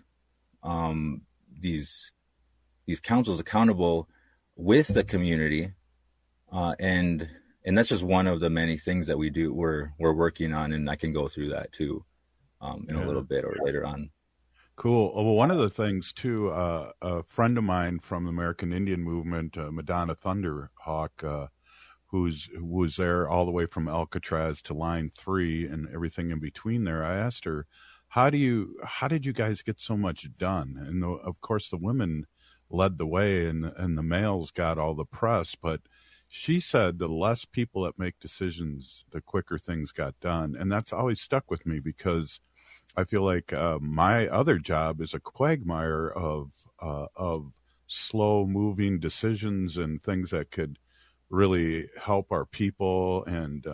these councils accountable with the community, and that's just one of the many things that we're working on, and I can go through that too in a little bit or later on. Cool. Well, one of the things too, a friend of mine from the American Indian Movement, Madonna Thunderhawk, who was there all the way from Alcatraz to Line 3 and everything in between there, I asked her, how did you guys get so much done? And of course the women led the way and the males got all the press, but she said the less people that make decisions, the quicker things got done. And that's always stuck with me, because I feel like my other job is a quagmire of slow moving decisions and things that could really help our people and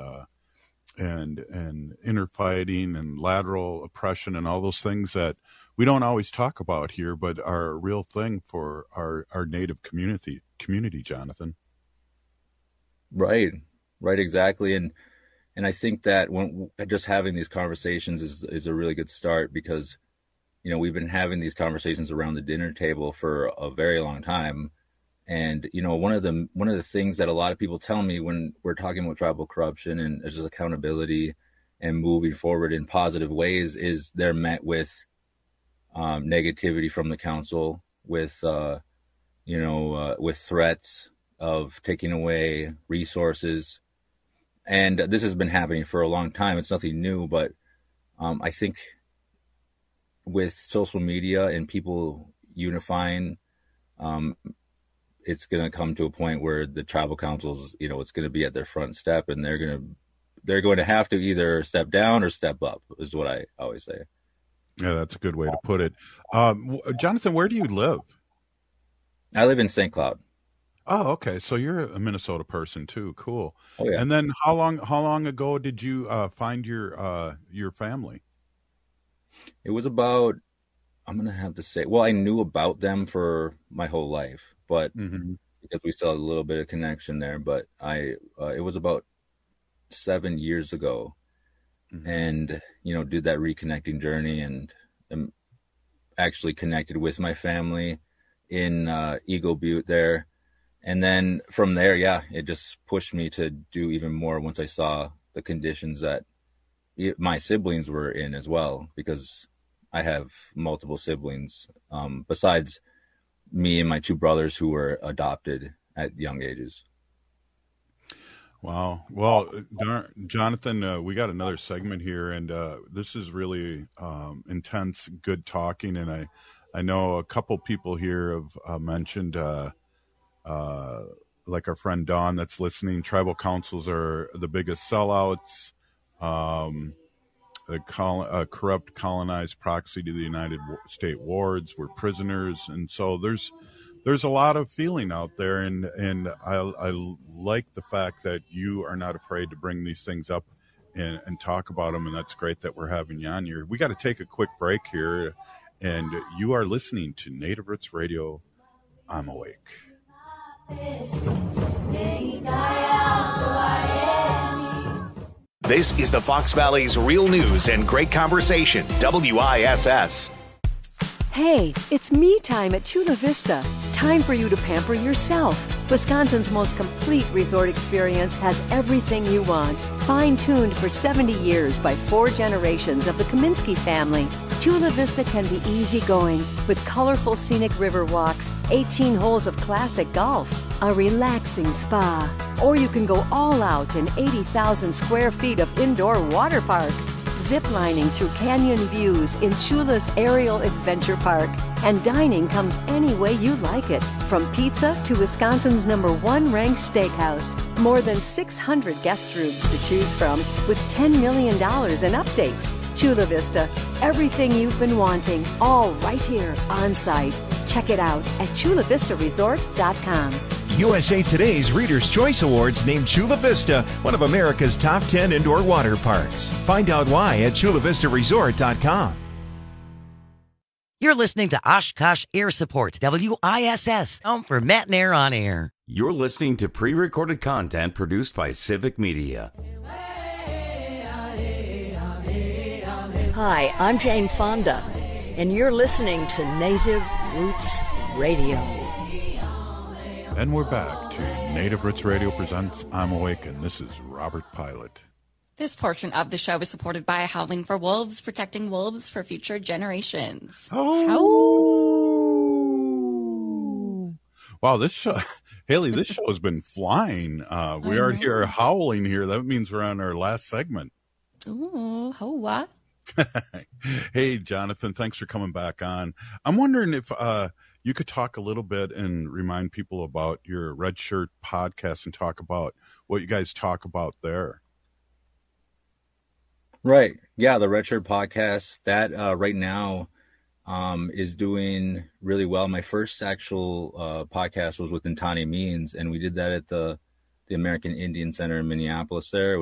inner fighting and lateral oppression and all those things that we don't always talk about here, but are a real thing for our Native community, Jonathan. Right, exactly. And I think that when just having these conversations is a really good start, because, we've been having these conversations around the dinner table for a very long time. And, one of the things that a lot of people tell me when we're talking about tribal corruption and just accountability and moving forward in positive ways is they're met with negativity from the council, with threats of taking away resources. And this has been happening for a long time. It's nothing new, but I think with social media and people unifying, it's going to come to a point where the tribal councils, it's going to be at their front step, and they're going to have to either step down or step up, is what I always say. Yeah, that's a good way to put it. Jonathan, where do you live? I live in St. Cloud. Oh, okay. So you're a Minnesota person too. Cool. Oh, yeah. And then how long ago did you find your family? It was about, I'm going to have to say, well, I knew about them for my whole life, but because we still had a little bit of connection there, but it was about 7 years ago, and, did that reconnecting journey, and actually connected with my family in Eagle Butte there. And then from there, it just pushed me to do even more once I saw the conditions that my siblings were in as well, because I have multiple siblings, besides me and my two brothers who were adopted at young ages. Wow. Well, Jonathan, we got another segment here, and this is really intense, good talking. And I know a couple people here have mentioned, like our friend Dawn that's listening, tribal councils are the biggest sellouts, a corrupt colonized proxy to the United States wards. We're prisoners. And so there's a lot of feeling out there, and I like the fact that you are not afraid to bring these things up and talk about them, and that's great that we're having you on here. We got to take a quick break here, and you are listening to Native Roots Radio. I'm Awake. This is the Fox Valley's Real News and Great Conversation, WISS. Hey, it's me time at Chula Vista. Time for you to pamper yourself. Wisconsin's most complete resort experience has everything you want. Fine-tuned for 70 years by 4 generations of the Kaminsky family. Chula Vista can be easygoing with colorful scenic river walks, 18 holes of classic golf, a relaxing spa, or you can go all out in 80,000 square feet of indoor water park. Ziplining through canyon views in Chula's Aerial Adventure Park. And dining comes any way you like it, from pizza to Wisconsin's #1 ranked steakhouse. More than 600 guest rooms to choose from, with $10 million in updates. Chula Vista, everything you've been wanting, all right here on site. Check it out at chulavistaresort.com. USA Today's Reader's Choice Awards named Chula Vista one of America's top 10 indoor water parks. Find out why at chulavistaresort.com. You're listening to Oshkosh Air Support, WISS, home for Matt and Air on Air. You're listening to pre-recorded content produced by Civic Media. Hi, I'm Jane Fonda, and you're listening to Native Roots Radio. And we're back to Native Roots Radio presents I'm Awake, and this is Robert Pilot. This portion of the show is supported by Howling for Wolves, protecting wolves for future generations. Oh! Wow, this show, Haley, this show has been flying. We are here howling here. That means we're on our last segment. Ooh, what? Hey, Jonathan, thanks for coming back on. I'm wondering if you could talk a little bit and remind people about your Red Shirt podcast and talk about what you guys talk about there. Right. Yeah, the Red Shirt podcast, that right now is doing really well. My first actual podcast was with Ntani Means, and we did that at the the American Indian Center in Minneapolis. There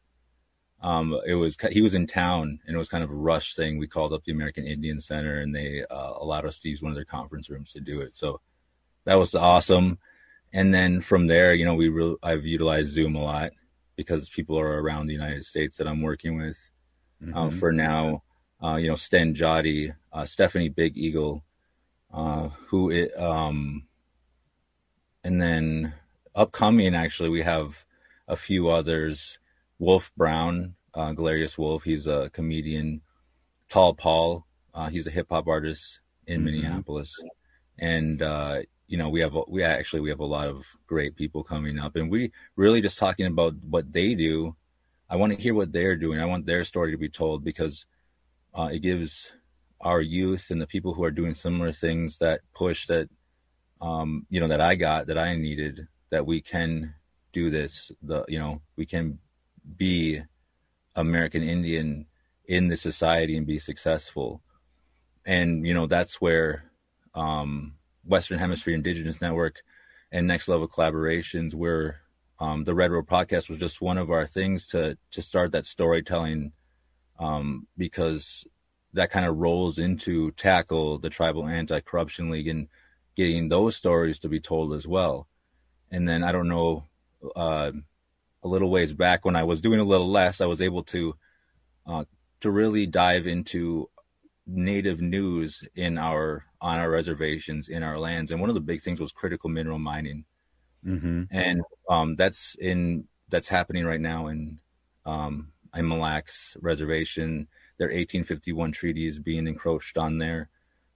he was in town, and it was kind of a rush thing. We called up the American Indian Center, and they allowed us to use one of their conference rooms to do it. So that was awesome. And then from there, I've utilized Zoom a lot because people are around the United States that I'm working with. For now, Sten Jotty, Stephanie Big Eagle, and then upcoming, actually, we have a few others. Wolf Brown, Galerius Wolf, he's a comedian. Tall Paul, he's a hip hop artist in Minneapolis. And, we have a lot of great people coming up, and we really just talking about what they do. I want to hear what they're doing. I want their story to be told, because it gives our youth and the people who are doing similar things that push that, that I needed, that we can do this. We can be American Indian in this society and be successful. And, that's where Western Hemisphere Indigenous Network and Next Level Collaborations, where the Red Road podcast was just one of our things to start that storytelling, because that kind of rolls into Tackle, the Tribal Anti-Corruption League, and getting those stories to be told as well. And then I don't know, a little ways back when I was doing a little less, I was able to really dive into Native news on our reservations, in our lands. And one of the big things was critical mineral mining. And that's happening right now in Mille Lacs Reservation. Their 1851 treaty is being encroached on there.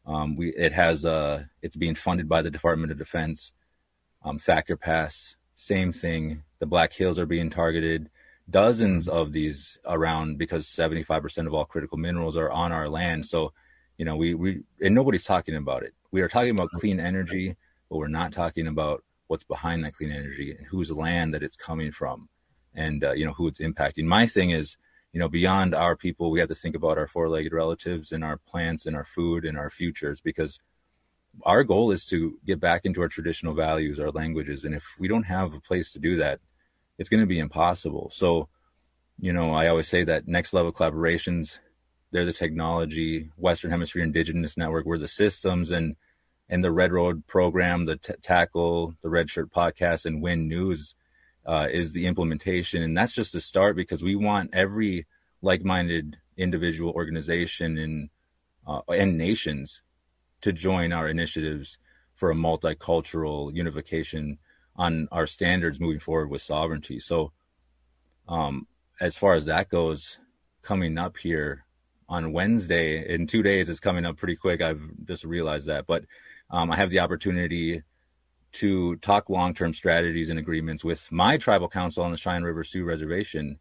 It's being funded by the Department of Defense. Thacker Pass, same thing. The Black Hills are being targeted. Dozens of these around, because 75% of all critical minerals are on our land. So, and nobody's talking about it. We are talking about clean energy, but we're not talking about what's behind that clean energy and whose land that it's coming from, and who it's impacting. My thing is, beyond our people, we have to think about our four-legged relatives and our plants and our food and our futures, because our goal is to get back into our traditional values, our languages. And if we don't have a place to do that, it's going to be impossible. So, I always say that Next Level Collaborations, they're the technology. Western Hemisphere Indigenous Network, we're the systems, and the Red Road program, the Tackle, the Red Shirt podcast, and Win News is the implementation. And that's just the start, because we want every like-minded individual, organization, and nations to join our initiatives for a multicultural unification on our standards moving forward with sovereignty. So as far as that goes, coming up here on Wednesday, in 2 days, it's coming up pretty quick. I've just realized that. But I have the opportunity to talk long-term strategies and agreements with my tribal council on the Cheyenne River Sioux Reservation.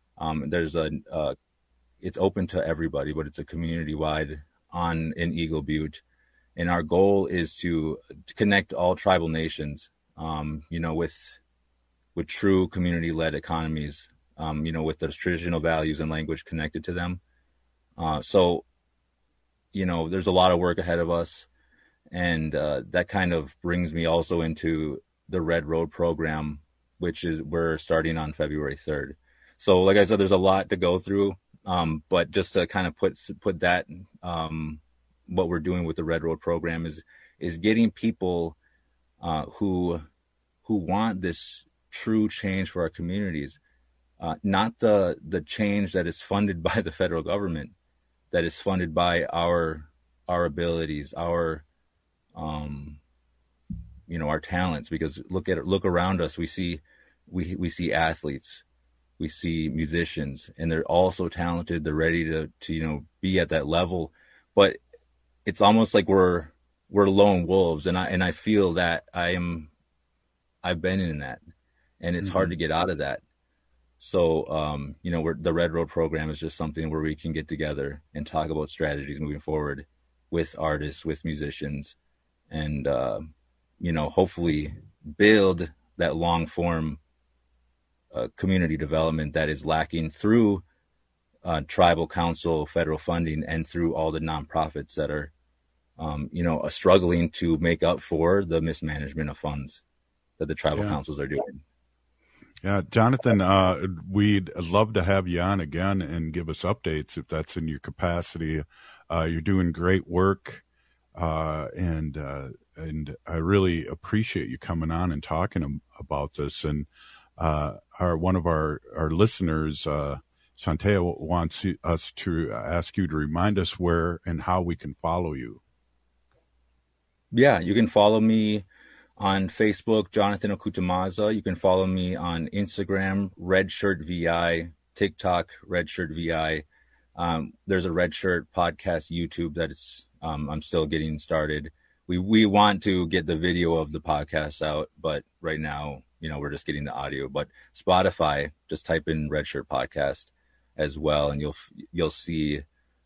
It's open to everybody, but it's a community-wide in Eagle Butte. And our goal is to connect all tribal nations, with true community-led economies, with those traditional values and language connected to them. So, there's a lot of work ahead of us. And that kind of brings me also into the Red Road program, which we're starting on February 3rd. So, like I said, there's a lot to go through. But just to kind of put that, what we're doing with the Red Road program is getting people who want this true change for our communities, not the change that is funded by the federal government, that is funded by our abilities, our talents. Because look around us, we see athletes, we see musicians, and they're all so talented. They're ready to be at that level, but it's almost like we're lone wolves, and I feel that I've been in that, and it's hard to get out of that. So the Red Road program is just something where we can get together and talk about strategies moving forward with artists, with musicians, and hopefully build that long form community development that is lacking through tribal council federal funding, and through all the nonprofits that are struggling to make up for the mismanagement of funds that the tribal councils are doing. Yeah, Jonathan, we'd love to have you on again and give us updates if that's in your capacity. You're doing great work, and I really appreciate you coming on and talking about this. And one of our listeners, Santea, wants us to ask you to remind us where and how we can follow you. Yeah, you can follow me on Facebook, Jonathan Okutamaza. You can follow me on Instagram, RedShirtVI, TikTok, RedShirtVI. There's a Red Shirt podcast YouTube that is I'm still getting started. We want to get the video of the podcast out, but right now, we're just getting the audio. But Spotify, just type in Red Shirt Podcast as well, and you'll see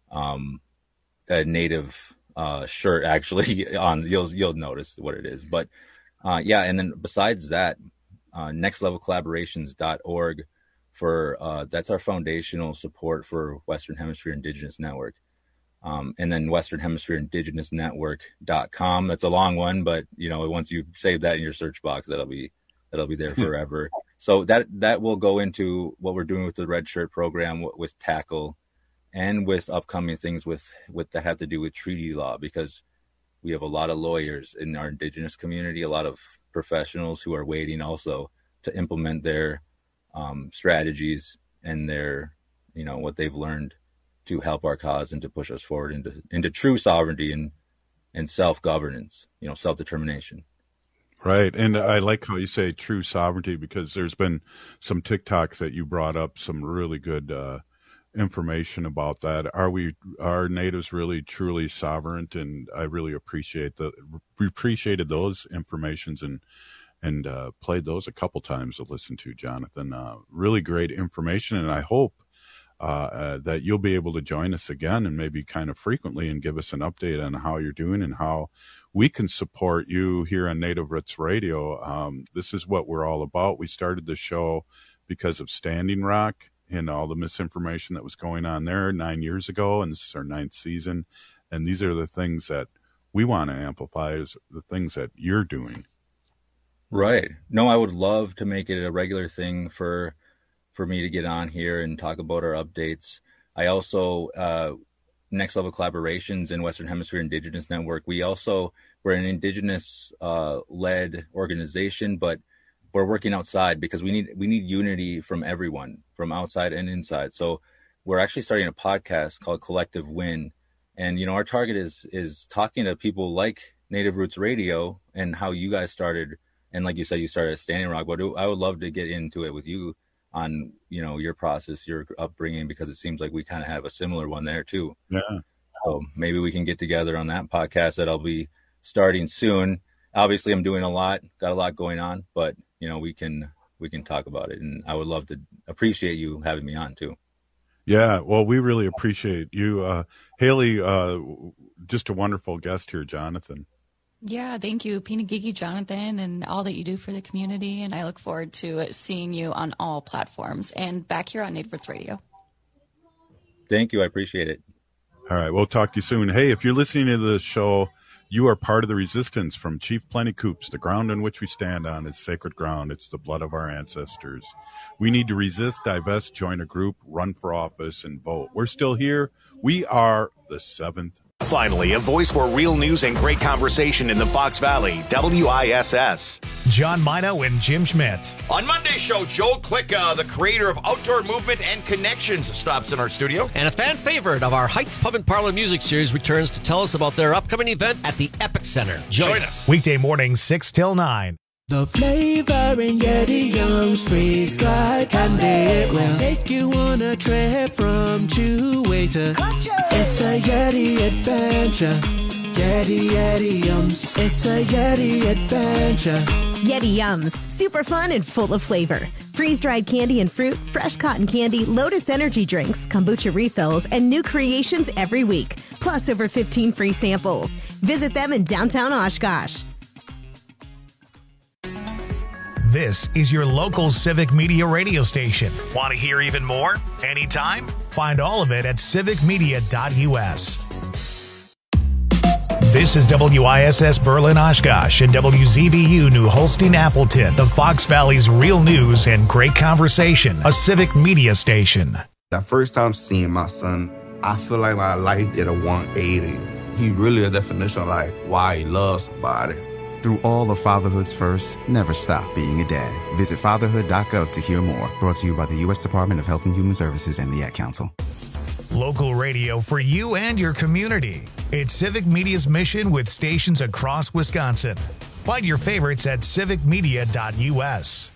a native shirt actually on. You'll notice what it is. But yeah, and then besides that, nextlevelcollaborations.org for that's our foundational support for Western Hemisphere Indigenous Network. And then Western Hemisphere Indigenous Network.com. That's a long one, but once you save that in your search box, that'll be there forever. So that will go into what we're doing with the Red Shirt program with Tackle and with upcoming things with that have to do with treaty law, because we have a lot of lawyers in our Indigenous community, a lot of professionals who are waiting also to implement their strategies and their, what they've learned to help our cause and to push us forward into true sovereignty and self-governance, self-determination. Right. And I like how you say true sovereignty, because there's been some TikToks that you brought up, some really good information about that. Are natives really truly sovereign? And I really appreciated those informations and played those a couple times to listen to, Jonathan. Really great information. And I hope that you'll be able to join us again and maybe kind of frequently and give us an update on how you're doing and how we can support you here on Native Roots Radio. This is what we're all about. We started the show because of Standing Rock and all the misinformation that was going on there 9 years ago, and this is our 9th season. And these are the things that we want to amplify, is the things that you're doing. Right. No, I would love to make it a regular thing for me to get on here and talk about our updates. I also, Next Level Collaborations in Western Hemisphere Indigenous Network, we're an Indigenous led organization, but we're working outside because we need unity from everyone, from outside and inside. So we're actually starting a podcast called Collective Win. And, our target is talking to people like Native Roots Radio and how you guys started. And like you said, you started at Standing Rock, but I would love to get into it with you on, your process, your upbringing, because it seems like we kind of have a similar one there too. Yeah. So maybe we can get together on that podcast that I'll be starting soon. Obviously I'm doing got a lot going on, but we can talk about it, and I would love to appreciate you having me on too. Yeah. Well, we really appreciate you. Haley, just a wonderful guest here, Jonathan. Yeah, thank you, Pinagigi Jonathan, and all that you do for the community. And I look forward to seeing you on all platforms and back here on Native Roots Radio. Thank you. I appreciate it. All right. We'll talk to you soon. Hey, if you're listening to this show, you are part of the resistance from Chief Plenty Coups. The ground on which we stand on is sacred ground. It's the blood of our ancestors. We need to resist, divest, join a group, run for office, and vote. We're still here. We are the 7th. Finally, a voice for real news and great conversation in the Fox Valley, WISS. John Mino and Jim Schmidt. On Monday's show, Joel Klicka, the creator of Outdoor Movement and Connections, stops in our studio. And a fan favorite of our Heights Pub and Parlor music series returns to tell us about their upcoming event at the Epic Center. Join us. Weekday mornings, 6 till 9. The flavor in Yeti Yums freeze-dried candy will take you on a trip from Chewy to It's a Yeti adventure. Yeti Yums. It's a Yeti adventure. Yeti Yums. Super fun and full of flavor. Freeze-dried candy and fruit, fresh cotton candy, Lotus energy drinks, kombucha refills, and new creations every week. Plus over 15 free samples. Visit them in downtown Oshkosh. This is your local Civic Media radio station. Want to hear even more? Anytime? Find all of it at civicmedia.us. This is WISS Berlin Oshkosh and WZBU New Holstein Appleton, the Fox Valley's real news and great conversation, a civic media station. The first time seeing my son, I feel like my life did a 180. He really a definition of like why he loves somebody. Through all of fatherhood's first, never stop being a dad. Visit fatherhood.gov to hear more. Brought to you by the U.S. Department of Health and Human Services and the Ad Council. Local radio for you and your community. It's Civic Media's mission with stations across Wisconsin. Find your favorites at civicmedia.us.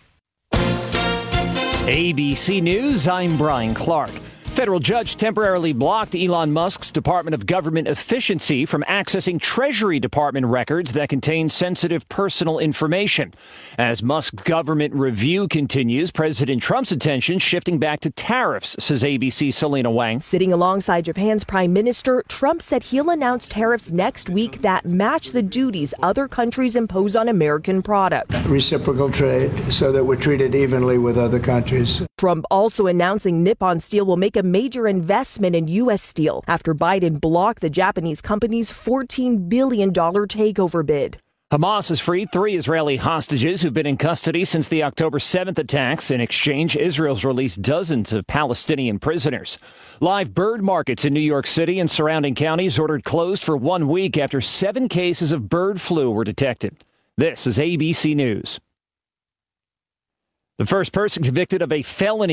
ABC News, I'm Brian Clark. Federal judge temporarily blocked Elon Musk's Department of Government Efficiency from accessing Treasury Department records that contain sensitive personal information. As Musk's government review continues, President Trump's attention shifting back to tariffs, says ABC's Selena Wang. Sitting alongside Japan's Prime Minister, Trump said he'll announce tariffs next week that match the duties other countries impose on American products. Reciprocal trade so that we're treated evenly with other countries. Trump also announcing Nippon Steel will make a major investment in U.S. Steel after Biden blocked the Japanese company's $14 billion takeover bid. Hamas has freed 3 Israeli hostages who've been in custody since the October 7th attacks. In exchange, Israel's released dozens of Palestinian prisoners. Live bird markets in New York City and surrounding counties ordered closed for 1 week after 7 cases of bird flu were detected. This is ABC News. The first person convicted of a felony